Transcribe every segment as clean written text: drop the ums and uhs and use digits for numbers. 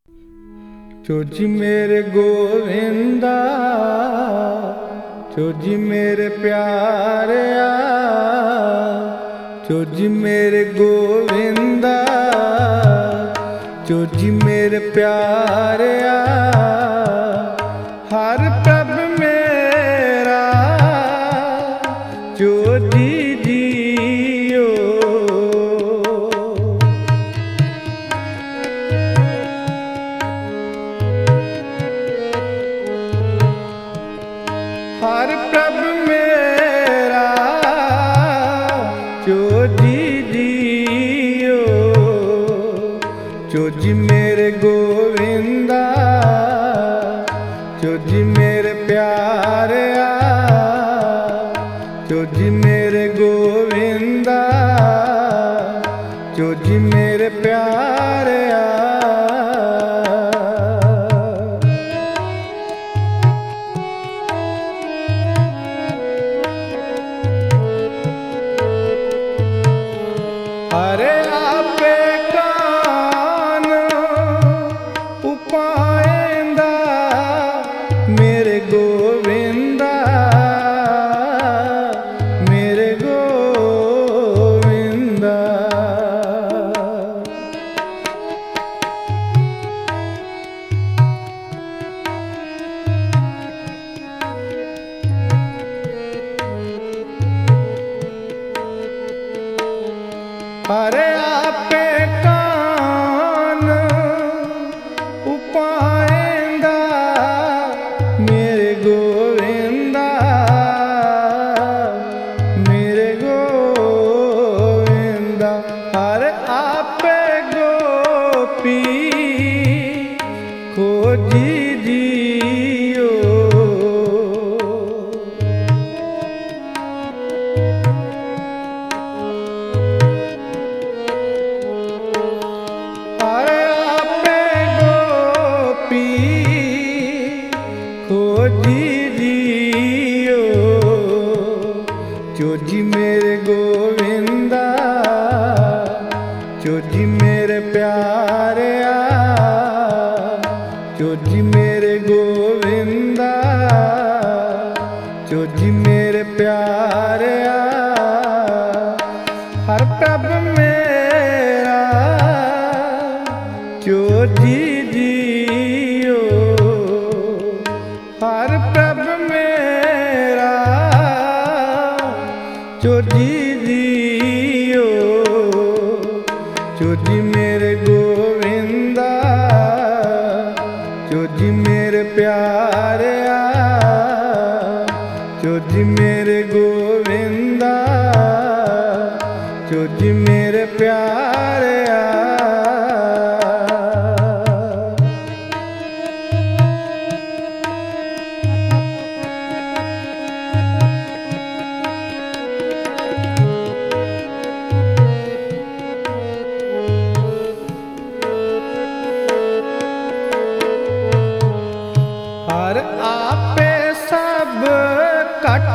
तुझ मेरे गोविंदा, तुझ मेरे प्यारिया, तुझ मेरे गोविंदा, तुझ मेरे प्यारिया। हर प्रभ मेरा तुझ जियो। हर प्रभ मेरा तुझ जियो। तुझ मेरे गोविंदा, तुझ मेरे प्यारिया, तुझ मेरे गोविंदा, तुझ मेरे प्यारिया। अरे आपे कान उपायंदा मेरे गोविंदा, मेरे गोविंदा। अरे आपे कान उपायंदा मेरे गोविंदा, मेरे गोविंदा। अरे आपे गोपी खोज जियो। अरे आपे गोपी खोज जियो। तुझ मेरे गोविंदा, तुझ मेरे प्यारिया, तुझ मेरे गोविंदा, तुझ मेरे प्यारिया। हर प्रभ मेरा तुझ जियो। हर प्रभ मेरा तुझ जियो। तुझ मेरे गोविंदा, तुझ मेरे प्यारिया, तुझ मेरे गोविंदा, तुझ मेरे प्यारिया। हर आपे सब कट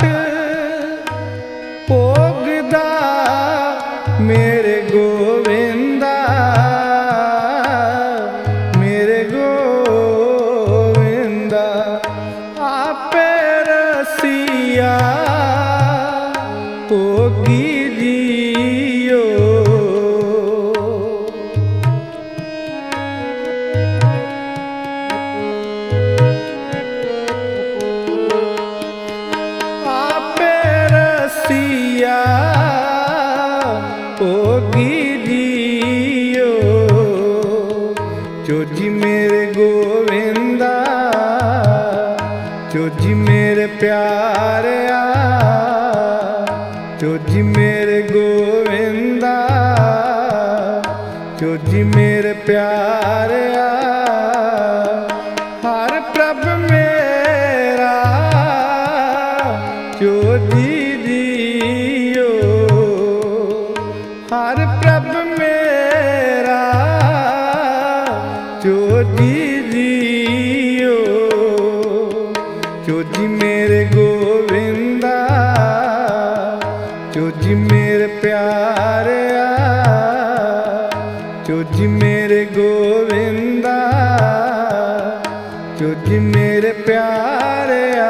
भोगदा मेरे गोविंदा, मेरे गोविंदा। आपे रसिया भोगी जियो। रसिया भोगी जियो। तुझ मेरे गोविंदा, तुझ मेरे प्यारिया, तुझ मेरे गोविंदा, तुझ मेरे प्यारिया। हर प्रभ मेरा तुझ जियो। हर प्रभ मेरा तुझ जियो। तुझ मेरे गोविंदा, तुझ मेरे प्यारिया, तुझ मेरे गोविंदा, ਚੋਜੀ ਮੇਰੇ ਪਿਆਰਿਆ।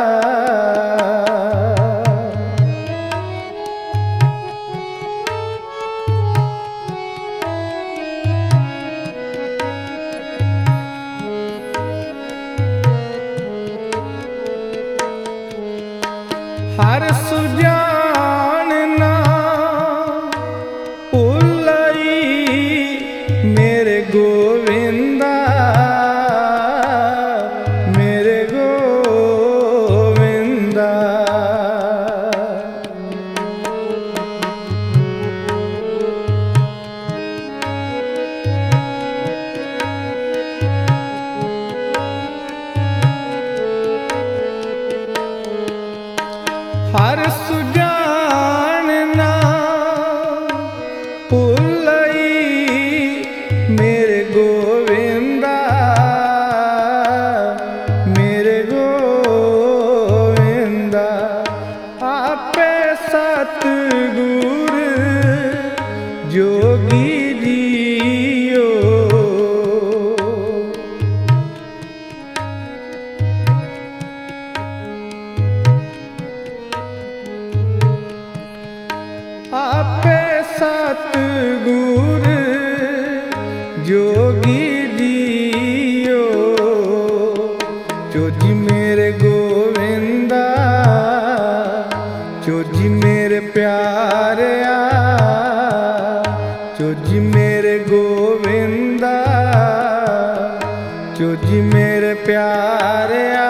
ਹਰ ਸੁਜਾਨ ਨਾ ਭੁੱਲਈ ਮੇਰੇ ਗੋਵਿੰਦਾ, ਮੇਰੇ ਗੋਵਿੰਦਾ। ਹਰ ਸੁਜਾਨ ਨਾ ਭੁੱਲਈ ਮੇਰੇ ਗੋਵਿੰਦਾ, ਮੇਰੇ ਗੋਵਿੰਦਾ। ਆਪੇ ਸਤਿਗੁਰ ਜੋਗੀ ਜੀਓ, ਆਪੇ ਸਤਿਗੁਰ ਜੋਗੀ ਜੀਓ। ਚੋਜੀ ਮੇਰੇ ਗੋਵਿੰਦਾ, ਚੋਜੀ ਮੇਰੇ ਪਿਆਰਿਆ। ਚੋਜੀ ਮੇਰੇ ਗੋਵਿੰਦਾ, ਚੋਜੀ ਮੇਰੇ ਪਿਆਰਿਆ।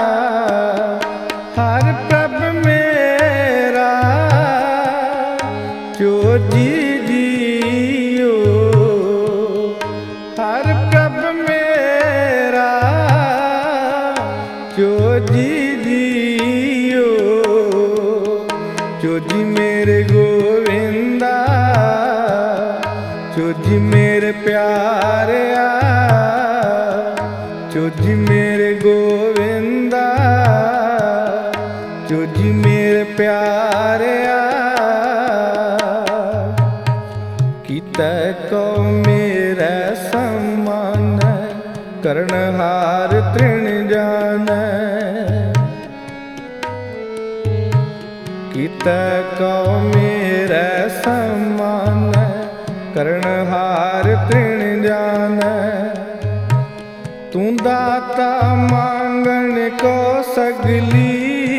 ਹਰ ਪ੍ਰਭ ਮੇਰਾ ਚੋਜੀ ਜੀਓ, ਹਰ ਪ੍ਰਭ ਮੇਰਾ ਚੋਜੀ ਜੀਓ। ਚੋਜੀ ਮੇਰੇ ਗੋਵਿੰਦਾ, ਚੋਜੀ ਮੇਰੇ ਪਿਆਰਿਆ। ਚੋਜੀ ਮੇਰੇ ਗੋਵਿੰਦਾ, ਚੋਜੀ ਮੇਰੇ ਪਿਆਰਿਆ। ਕੀਤੈ ਕੋ ਮੇਰੇ ਸਮਾਨ, ਕਰਨਹਾਰ ਤ੍ਰਿਣ ਜਾਣੈ। ਕੀਤੈ ਕੋ ਮੇਰੇ ਸਮਾਨ, ਕਰਨਹਾਰ ਤ੍ਰਿਣ ਜਾਣੈ। ਤੂੰ ਦਾਤਾ ਮੰਗਣ ਕੋ ਸਗਲੀ,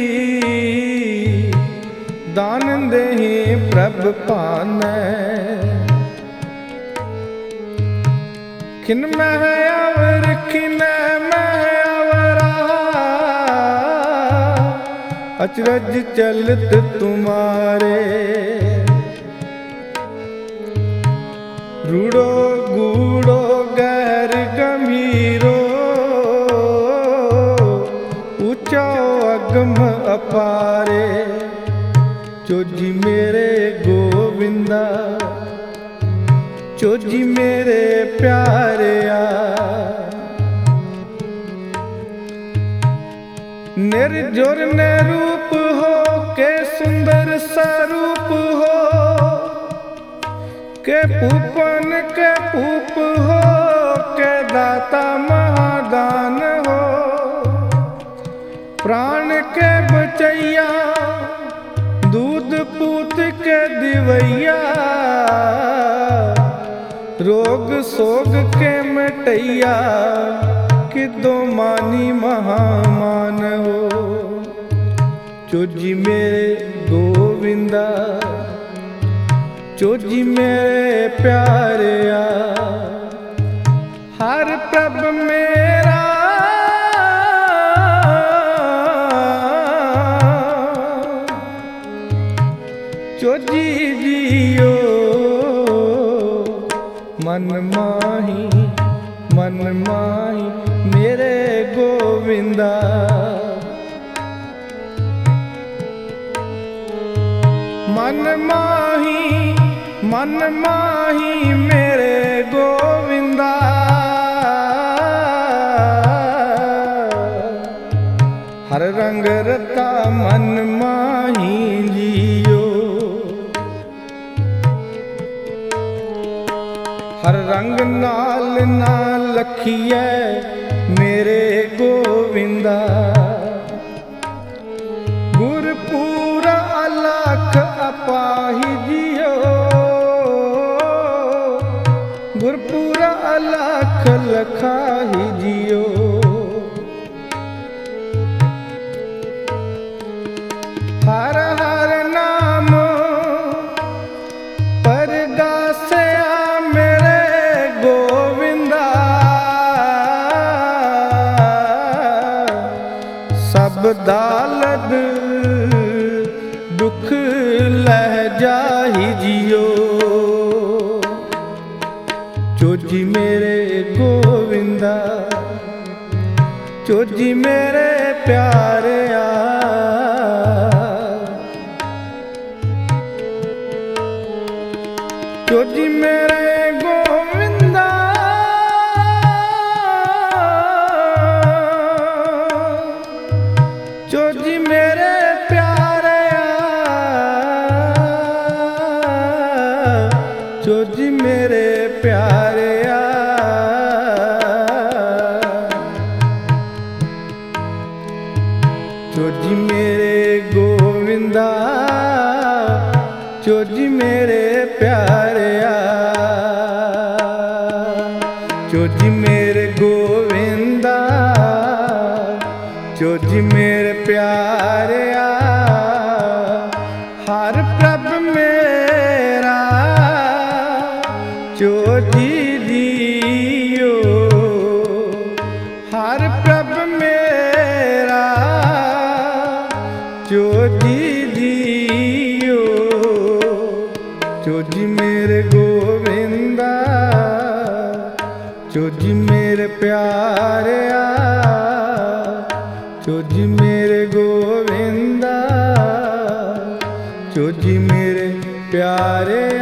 ਦਾਨ ਦੇहि ਪ੍ਰਭ ਭਾਨੈ। ਖਿਨ ਮਹਿ ਅਵਰ ਖਿਨੈ ਮਹਿ ਅਵਰਾ, ਅਚਰਜ ਚਲਤ ਤੁਮਾਰੇ। रूड़ो गूड़ो गैर गंभीरो, ऊंचा अगम अपारे। चोजी मेरे गोविंदा, चोजी मेरे प्यारिया। निर्जुर निरूप हो के सुंदर स्वरूप हो, के पूपन के पूप हो, के दाता महादान हो। प्राण के बचैया, दूध पूत के दिवैया। रोग सोग के मिटैया, किदो मानी महामान हो। चोजी मेरे गोविंदा, चोजी मेरे प्यारिया। हर प्रभ मेरा चोजी जियो। मन माही मेरे गोविंदा। मन माही मेरे गोविंदा। हर रंग रता मन माही जियो। हर रंग नाल ना लखिए मेरे गो गोविंदा। गुरपुरा अलख अपाहि जियो, गुरपुरा अलख लखाहि जियो। हर हर नाम परगासया मेरे गोविंदा। सब दालद दुख लह जाहि जियो। चोजी मेरे गोविंदा, चोजी मेरे प्यारिया। चोजी मेरे गोविंदा, चोजी मेरे प्यारिया। चोजी मेरे प्यारिया। चोजी मेरे गोविंदा, चोजी मेरे प्यारिया। चोजी मेरे गोविंदा, चोजी मेरे प्यारिया। हर प्रभ मेरा चोजी जियो। हर प्रभ मेरा चोजी जियो। चोजी मेरे गोविंदा, चोजी मेरे प्यारिया। चोजी मेरे गोविंदा, चोजी मेरे प्यारे।